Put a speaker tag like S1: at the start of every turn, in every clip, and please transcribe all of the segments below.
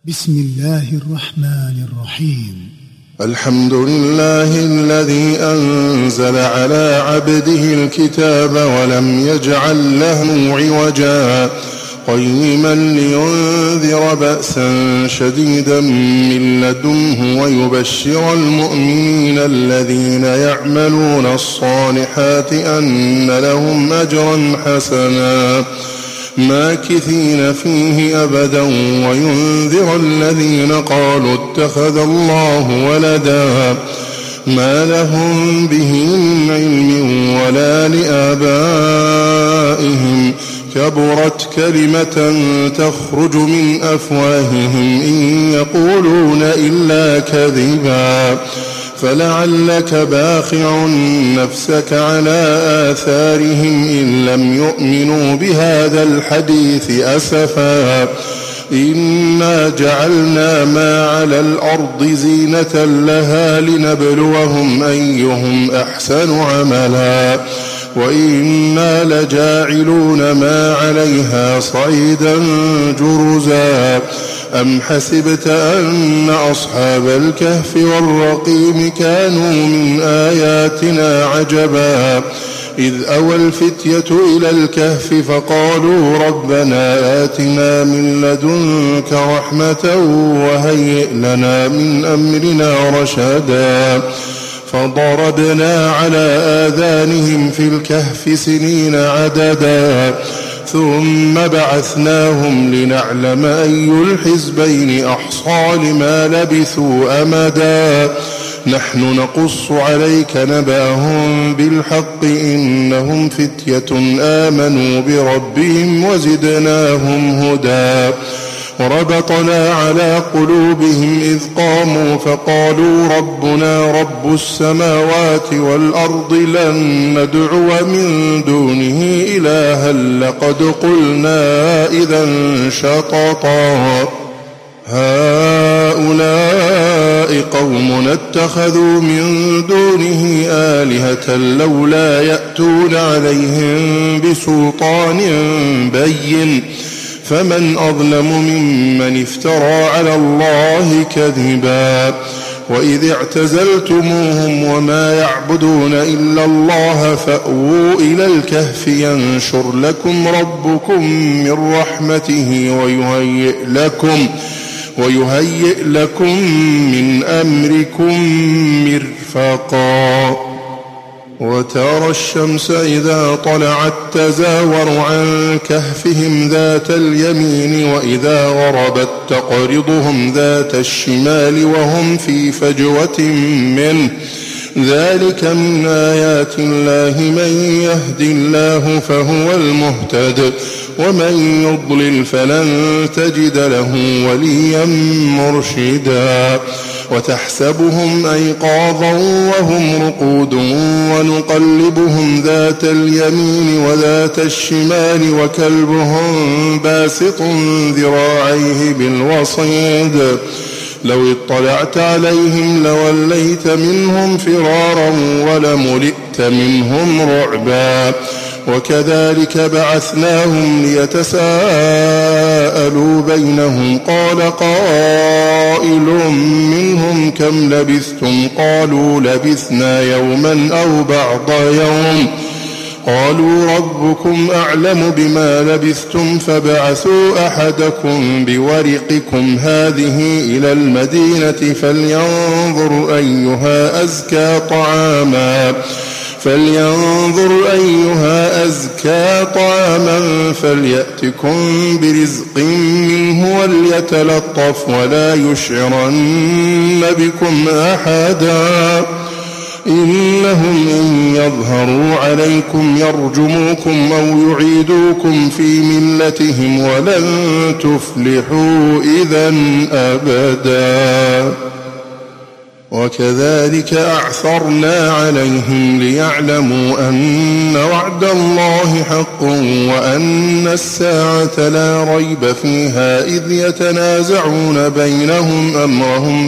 S1: بسم الله الرحمن الرحيم.
S2: الحمد لله الذي أنزل على عبده الكتاب ولم يجعل له عوجا قيما لينذر بأسا شديدا من لدنه ويبشر المؤمنين الذين يعملون الصالحات أن لهم أجرا حسنا ماكثين فيه أبدا وينذر الذين قالوا اتخذ الله ولدا ما لهم به من علم ولا لآبائهم كبرت كلمة تخرج من أفواههم إن يقولون إلا كذبا فلعلك باخع نفسك على آثارهم إن لم يؤمنوا بهذا الحديث أسفا إنا جعلنا ما على الأرض زينة لها لنبلوهم أيهم أحسن عملا وإنا لجاعلون ما عليها صعيدا جرزا أم حسبت أن أصحاب الكهف والرقيم كانوا من آياتنا عجبا إذ أوى الفتية إلى الكهف فقالوا ربنا آتنا من لدنك رحمة وهيئ لنا من أمرنا رشدا فضربنا على آذانهم في الكهف سنين عددا ثم بعثناهم لنعلم أي الحزبين أحصى لما لبثوا أمدا نحن نقص عليك نبأهم بالحق إنهم فتية آمنوا بربهم وزدناهم هدى وربطنا على قلوبهم إذ قاموا فقالوا ربنا رب السماوات والأرض لن ندعو من دونه إلها لقد قلنا إذا شططا هؤلاء قوم اتخذوا من دونه آلهة لولا يأتون عليهم بسلطان بين فمن أظلم ممن افترى على الله كذبا وإذ اعتزلتموهم وما يعبدون إلا الله فأووا إلى الكهف ينشر لكم ربكم من رحمته ويهيئ لكم من أمركم مرفقا وترى الشمس إذا طلعت تزاور عن كهفهم ذات اليمين وإذا غربت تقرضهم ذات الشمال وهم في فجوة منه ذلك من آيات الله من يهد الله فهو المهتد ومن يضلل فلن تجد له وليا مرشدا وتحسبهم أيقاظا وهم رقود ونقلبهم ذات اليمين وذات الشمال وكلبهم باسط ذراعيه بالوصيد لو اطلعت عليهم لوليت منهم فرارا ولملئت منهم رعبا وكذلك بعثناهم ليتساءلوا بينهم قال قائل منهم كم لبثتم قالوا لبثنا يوما أو بعض يوم قالوا ربكم أعلم بما لبثتم فابعثوا أحدكم بورقكم هذه إلى المدينة فلينظر أيها أزكى طعاما فليأتكم برزق منه وليتلطف ولا يشعرن بكم أحدا إنهم إن يظهروا عليكم يرجموكم أو يعيدوكم في ملتهم ولن تفلحوا إذا أبدا وكذلك أعثرنا عليهم ليعلموا أن وعد الله حق وأن الساعة لا ريب فيها إذ يتنازعون بينهم أمرهم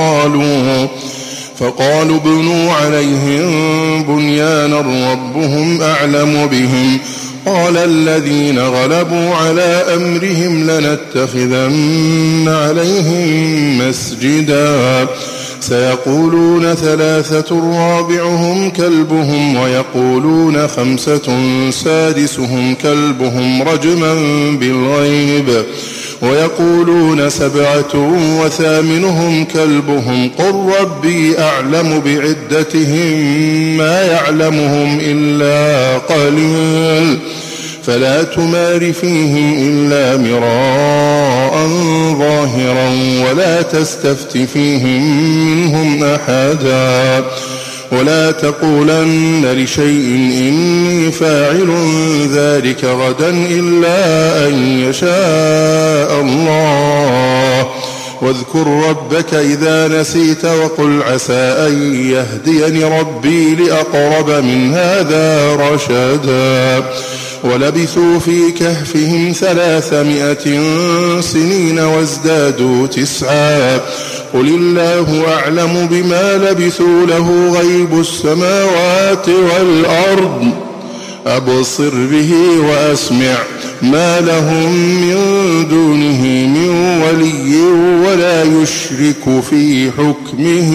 S2: فقالوا ابنوا عليهم بنيانا ربهم أعلم بهم قال الذين غلبوا على أمرهم لنتخذن عليهم مسجدا سيقولون 3 رابعهم كلبهم ويقولون 5 سادسهم كلبهم رجما بالغيب ويقولون 7 وثامنهم كلبهم قل ربي أعلم بعدتهم ما يعلمهم إلا قليل فلا تمار فيهم إلا مراء ظاهرا ولا تستفت فيهم منهم أحدا ولا تقولن لشيء إني فاعل ذلك غدا إلا أن يشاء الله واذكر ربك إذا نسيت وقل عسى أن يهديني ربي لأقرب من هذا رشدا ولبثوا في كهفهم 300 سنين وازدادوا 9 قل الله أعلم بما لبثوا له غيب السماوات والأرض أبصر به وأسمع ما لهم من دونه من ولي ولا يشرك في حكمه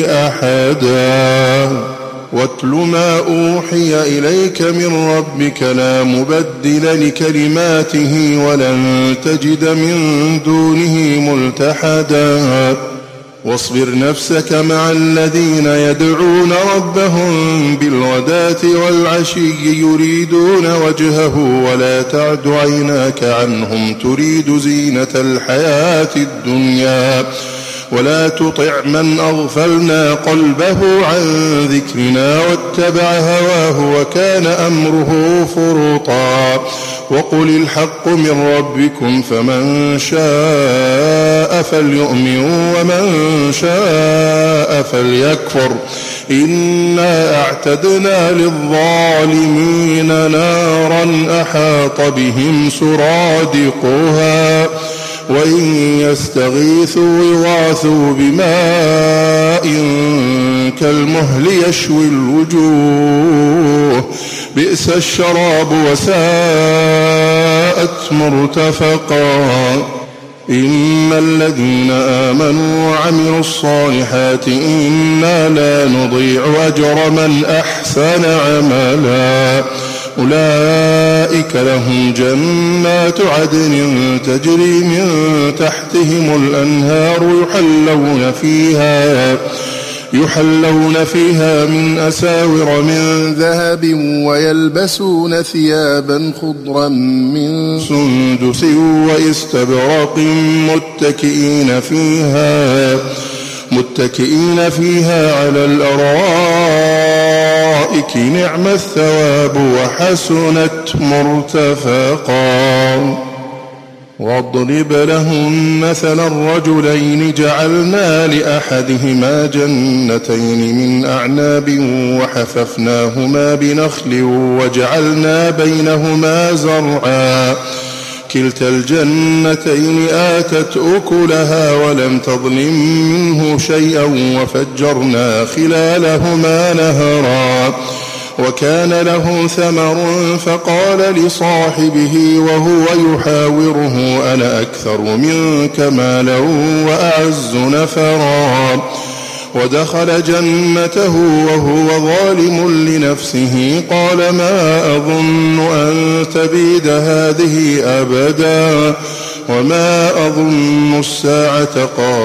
S2: أحدا واتل ما أوحي إليك من ربك لا مبدل لكلماته ولن تجد من دونه ملتحدا واصبر نفسك مع الذين يدعون ربهم بالغداة والعشي يريدون وجهه ولا تعد عيناك عنهم تريد زينة الحياة الدنيا ولا تطع من أغفلنا قلبه عن ذكرنا واتبع هواه وكان أمره فرطا وقل الحق من ربكم فمن شاء فليؤمن ومن شاء فليكفر إنا أعتدنا للظالمين نارا أحاط بهم سرادقها وإن يستغيثوا يغاثوا بماء كالمهل يشوي الوجوه بئس الشراب وساءت مرتفقا إن الذين آمنوا وعملوا الصالحات إنا لا نضيع أجر من أحسن عملا أولئك لهم جنات عدن تجري من تحتهم الأنهار يحلون فيها من أساور من ذهب ويلبسون ثيابا خضرا من سندس واستبرق متكئين فيها على الأرائك نعم الثواب وحسنت مرتفقا واضرب لهم مثلا الرجلين جعلنا لأحدهما جنتين من أعناب وحففناهما بنخل وجعلنا بينهما زرعا كلتا الجنتين آتت أكلها ولم تظلم منه شيئا وفجرنا خلالهما نهرا وكان له ثمر فقال لصاحبه وهو يحاوره أنا أكثر منك مالا وأعز نفرا ودخل جنته وهو ظالم لنفسه قال ما أظن أن تبيد هذه أبدا وما أظن الساعة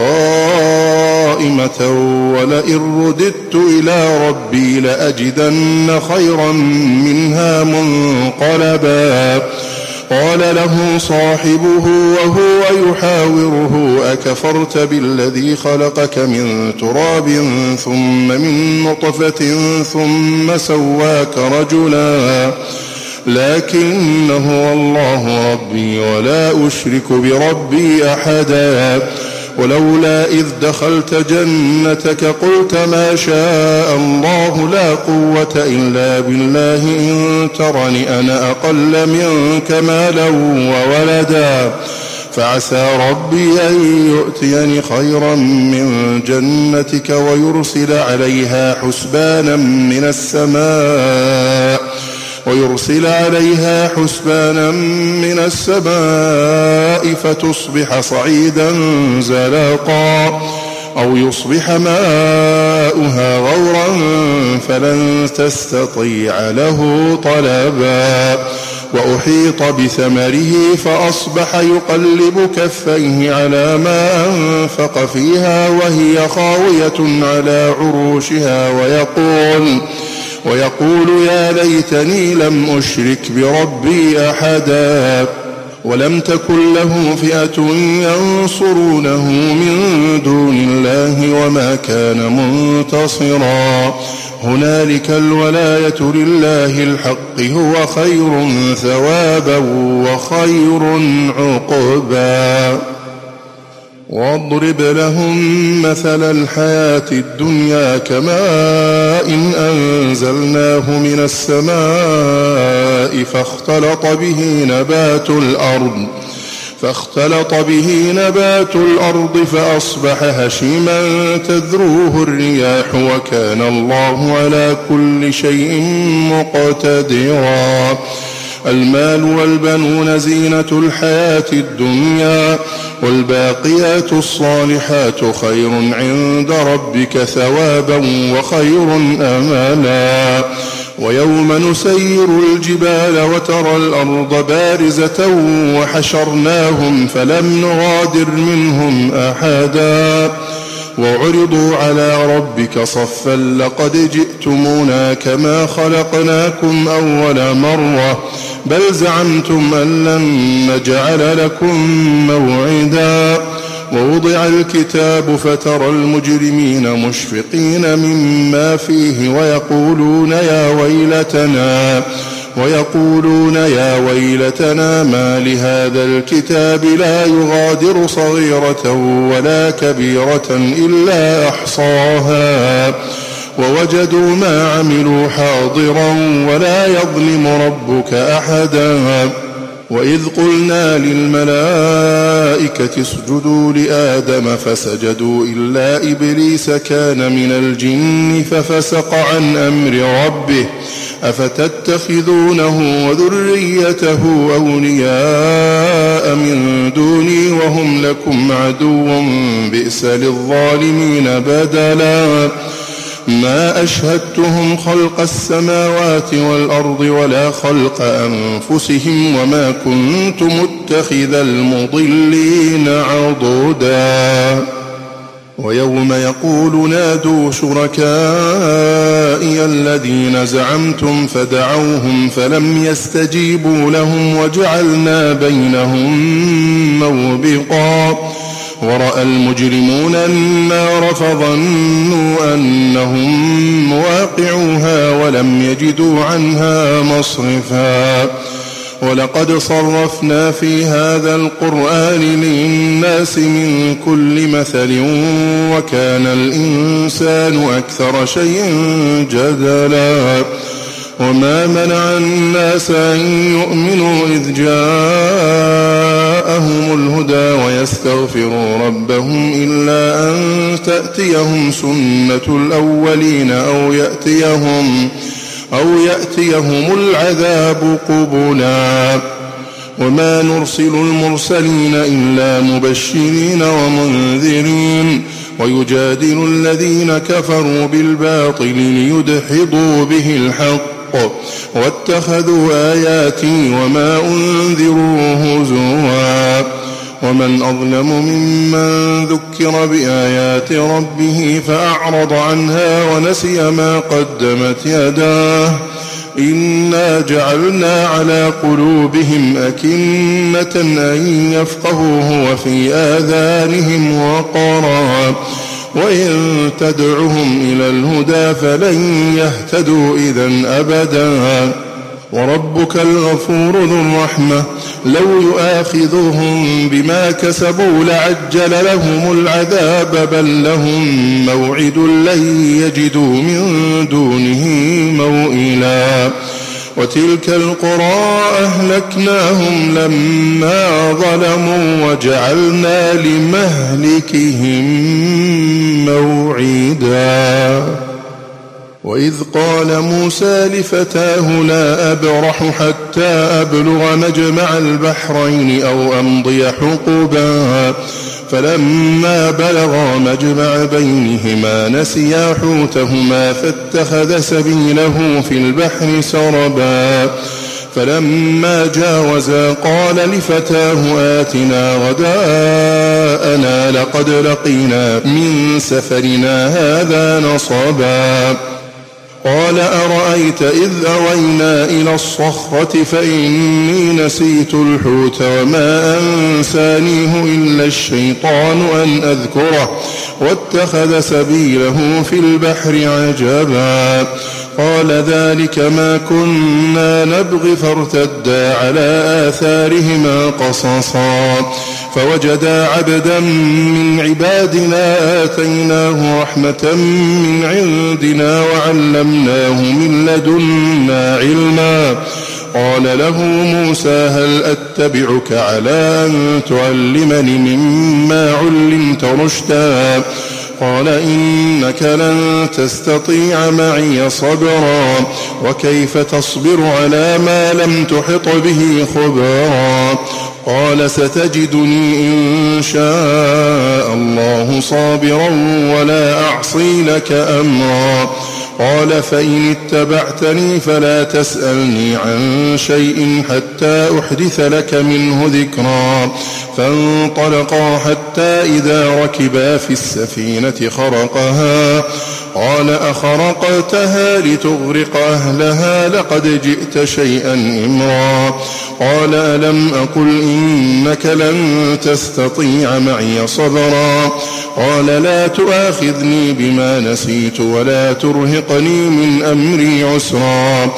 S2: قائمة ولئن رددت إلى ربي لأجدن خيرا منها منقلبا قال له صاحبه وهو يحاوره أكفرت بالذي خلقك من تراب ثم من نطفة ثم سواك رجلا لكن هو الله ربي ولا أشرك بربي أحدا ولولا إذ دخلت جنتك قلت ما شاء الله لا قوة إلا بالله إن ترني أنا أقل منك مالا وولدا فعسى ربي أن يؤتيني خيرا من جنتك ويرسل عليها حسبانا من السماء ويرسل عليها حسبانا من السماء فتصبح صعيدا زلقا أو يصبح ماؤها غورا فلن تستطيع له طلبا وأحيط بثمره فأصبح يقلب كفيه على ما أنفق فيها وهي خاوية على عروشها ويقول يا ليتني لم أشرك بربي أحدا ولم تكن له فئة ينصرونه من دون الله وما كان منتصرا هنالك الولاية لله الحق هو خير ثوابا وخير عقبا واضرب لهم مثل الحياة الدنيا كماء أنزلناه من السماء فاختلط به نبات الأرض فأصبح هشيما تذروه الرياح وكان الله على كل شيء مقتدرا المال والبنون زينة الحياة الدنيا والباقيات الصالحات خير عند ربك ثوابا وخير أملا ويوم نسير الجبال وترى الأرض بارزة وحشرناهم فلم نغادر منهم أحدا وعرضوا على ربك صفا لقد جئتمونا كما خلقناكم أول مرة بل زعمتم أن لن نجعل لكم موعدا ووضع الكتاب فترى المجرمين مشفقين مما فيه ويقولون يا ويلتنا ما لهذا الكتاب لا يغادر صغيرة ولا كبيرة إلا أحصاها ووجدوا ما عملوا حاضرا ولا يظلم ربك أحدا وإذ قلنا للملائكة اسجدوا لآدم فسجدوا إلا إبليس كان من الجن ففسق عن أمر ربه أفتتخذونه وذريته أولياء من دوني وهم لكم عدو بئس للظالمين بدلا ما أشهدتهم خلق السماوات والأرض ولا خلق أنفسهم وما كنت متخذ المضلين عضدا ويوم يقول نادوا شركائي الذين زعمتم فدعوهم فلم يستجيبوا لهم وجعلنا بينهم موبقا ورأى المجرمون النار فظنوا أنهم مواقعوها ولم يجدوا عنها مصرفا ولقد صرفنا في هذا القرآن للناس من كل مثل وكان الإنسان أكثر شيء جدلا وما منع الناس أن يؤمنوا إذ جاءهم الهدى ويستغفروا ربهم إلا أن تأتيهم سنة الأولين أو يأتيهم العذاب قبلا وما نرسل المرسلين إلا مبشرين ومنذرين ويجادل الذين كفروا بالباطل ليدحضوا به الحق واتخذوا آياتي وما أنذروا هزوا ومن أظلم ممن ذكر بآيات ربه فأعرض عنها ونسي ما قدمت يداه إنا جعلنا على قلوبهم أكنة أن يفقهوه وفي آذانهم وقرا وإن تدعهم إلى الهدى فلن يهتدوا إذن أبدا وربك الغفور ذو الرحمة لو يؤاخذهم بما كسبوا لعجل لهم العذاب بل لهم موعد لن يجدوا من دونه موئلا وتلك القرى أهلكناهم لما ظلموا وجعلنا لمهلكهم موعدا وإذ قال موسى لفتاه لا أبرح حتى أبلغ مجمع البحرين أو أمضي حقبا فلما بلغا مجمع بينهما نسيا حوتهما فاتخذ سبيله في البحر سربا فلما جاوزا قال لفتاه آتنا غداءنا لقد لقينا من سفرنا هذا نصبا قال أرأيت إذ أوينا إلى الصخرة فإني نسيت الحوت وما أنسانيه إلا الشيطان أن أذكره واتخذ سبيله في البحر عجبا قال ذلك ما كنا نبغي فارتدا على آثارهما قصصا فوجدا عبدا من عبادنا آتيناه رحمة من عندنا وعلمناه من لدنا علما قال له موسى هل أتبعك على أن تعلمني مما علمت رشدا قال إنك لن تستطيع معي صبرا وكيف تصبر على ما لم تحط به خبرا قال ستجدني إن شاء الله صابرا ولا أعصي لك أمرا قال فإن اتبعتني فلا تسألني عن شيء حتى أحدث لك منه ذكرا فانطلقا حتى إذا ركبا في السفينة خرقها قال أخرقتها لتغرق أهلها لقد جئت شيئا إمرا قال ألم أقل إنك لن تستطيع معي صبرا قال لا تؤاخذني بما نسيت ولا ترهقني من أمري عسرا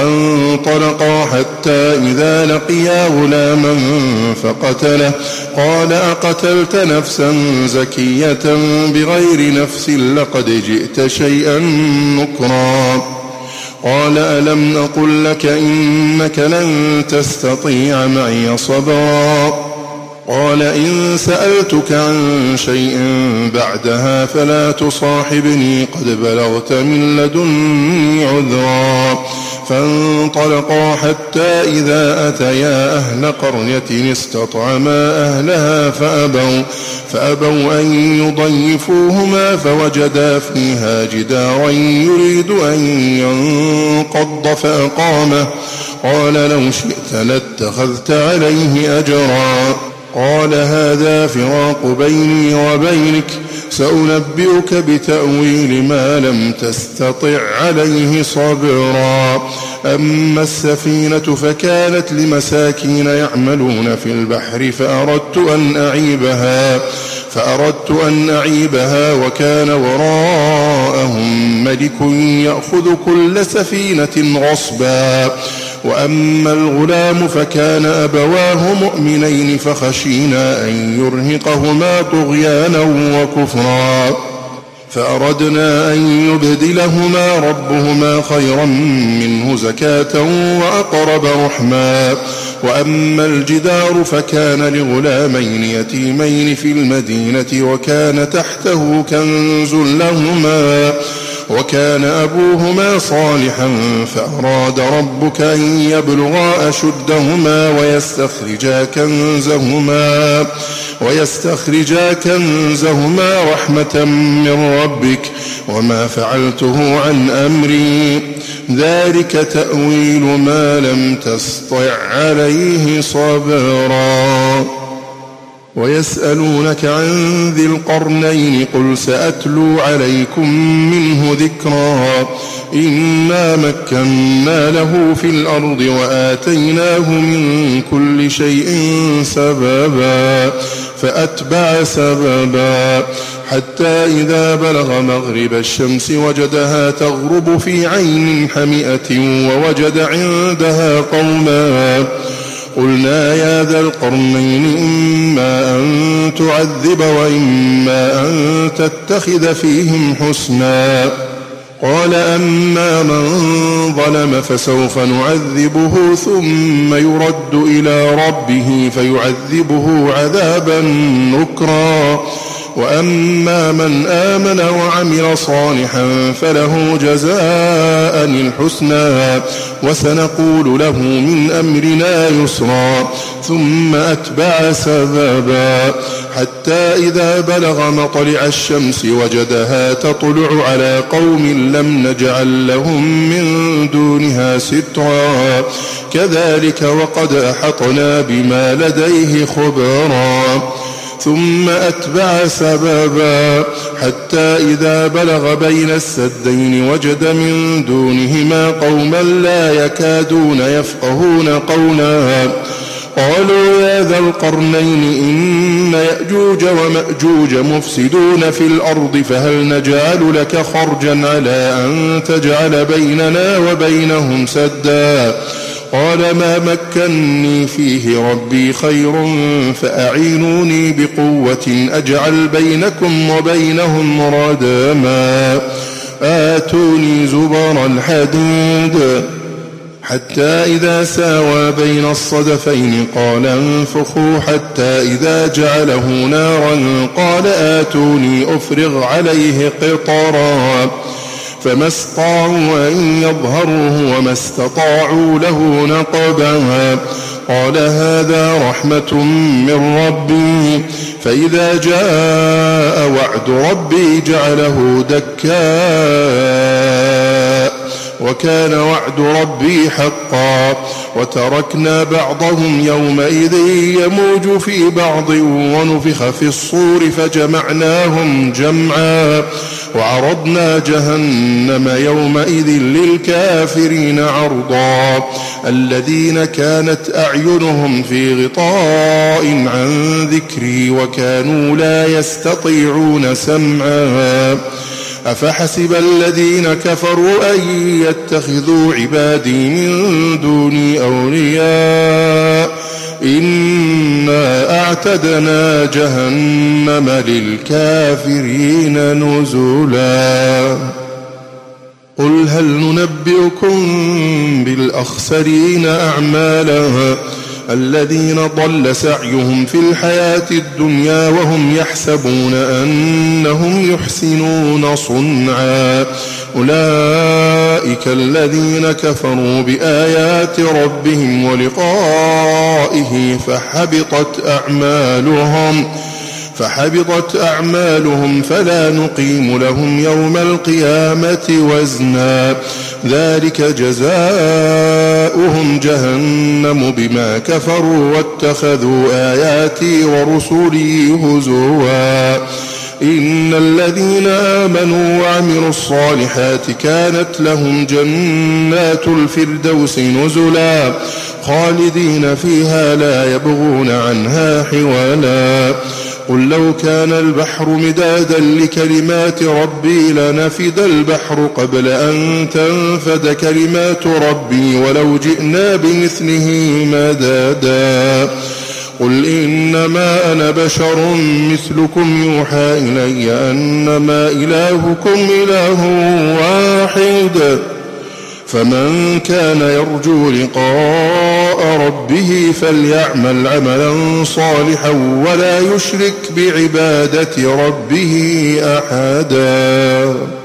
S2: فانطلقا حتى إذا لقيا غلاما فقتله قال أقتلت نفسا زكية بغير نفس لقد جئت شيئا نكرا قال ألم أقل لك إنك لن تستطيع معي صبرا قال إن سألتك عن شيء بعدها فلا تصاحبني قد بلغت من لدني عذرا فانطلقا حتى إذا أتيا أهل قرية استطعما أهلها فأبوا أن يضيفوهما فوجدا فيها جدارا يريد أن ينقض فأقامه قال لو شئت لاتخذت عليه أجرا قال هذا فراق بيني وبينك سأنبئك بتأويل ما لم تستطع عليه صبرا أما السفينة فكانت لمساكين يعملون في البحر فأردت أن أعيبها وكان وراءهم ملك يأخذ كل سفينة غصبا وأما الغلام فكان أبواه مؤمنين فخشينا أن يرهقهما طغيانا وكفرا فأردنا أن يبدلهما ربهما خيرا منه زكاة وأقرب رحما وأما الجدار فكان لغلامين يتيمين في المدينة وكان تحته كنز لهما وكان أبوهما صالحا فأراد ربك أن يبلغا أشدهما ويستخرجا كنزهما رحمة من ربك وما فعلته عن أمري ذلك تأويل ما لم تسطع عليه صبرا ويسألونك عن ذي القرنين قل سأتلو عليكم منه ذكرا إنا مكنا له في الأرض وآتيناه من كل شيء سببا فأتبع سببا حتى إذا بلغ مغرب الشمس وجدها تغرب في عين حمئة ووجد عندها قوما قلنا يا ذا القرنين إما أن تعذب وإما أن تتخذ فيهم حسنا قال أما من ظلم فسوف نعذبه ثم يرد إلى ربه فيعذبه عذابا نكرا وأما من آمن وعمل صالحا فله جزاء الحسنى وسنقول له من أمرنا يسرا ثم أتبع سببا حتى إذا بلغ مطلع الشمس وجدها تطلع على قوم لم نجعل لهم من دونها سترا كذلك وقد أحطنا بما لديه خبرا ثم أتبع سببا حتى إذا بلغ بين السدين وجد من دونهما قوما لا يكادون يفقهون قولا قالوا يا ذا القرنين إن يأجوج ومأجوج مفسدون في الأرض فهل نجعل لك خرجا على أن تجعل بيننا وبينهم سدا قال ما مكني فيه ربي خير فأعينوني بقوة أجعل بينكم وبينهم ردما آتوني زبر الحديد حتى إذا ساوى بين الصدفين قال انفخوا حتى إذا جعله نارا قال آتوني أفرغ عليه قطرا فما استطاعوا أن يظهروه وما استطاعوا له نقبا قال هذا رحمة من ربي فإذا جاء وعد ربي جعله دكاء وكان وعد ربي حقا وتركنا بعضهم يومئذ يموج في بعض ونفخ في الصور فجمعناهم جمعا وعرضنا جهنم يومئذ للكافرين عرضا الذين كانت أعينهم في غطاء عن ذكري وكانوا لا يستطيعون سمعا أفحسب الذين كفروا أن يتخذوا عبادي من دوني أولياء إنا أعتدنا جهنم للكافرين نزلا قل هل ننبئكم بالأخسرين أعمالا الذين ضل سعيهم في الحياة الدنيا وهم يحسبون أنهم يحسنون صنعا أولئك الذين كفروا بآيات ربهم ولقائه فحبطت أعمالهم فلا نقيم لهم يوم القيامة وزنا ذلك جزاؤهم جهنم بما كفروا واتخذوا آياتي ورسلي هزوا إن الذين آمنوا وعملوا الصالحات كانت لهم جنات الفردوس نزلا خالدين فيها لا يبغون عنها حولا قل لو كان البحر مدادا لكلمات ربي لنفد البحر قبل أن تنفد كلمات ربي ولو جئنا بمثله مددا قل إنما أنا بشر مثلكم يوحى إلي أنما إلهكم إله واحد فمن كان يرجو لقاء ربه فليعمل عملا صالحا ولا يشرك بعبادة ربه أحدا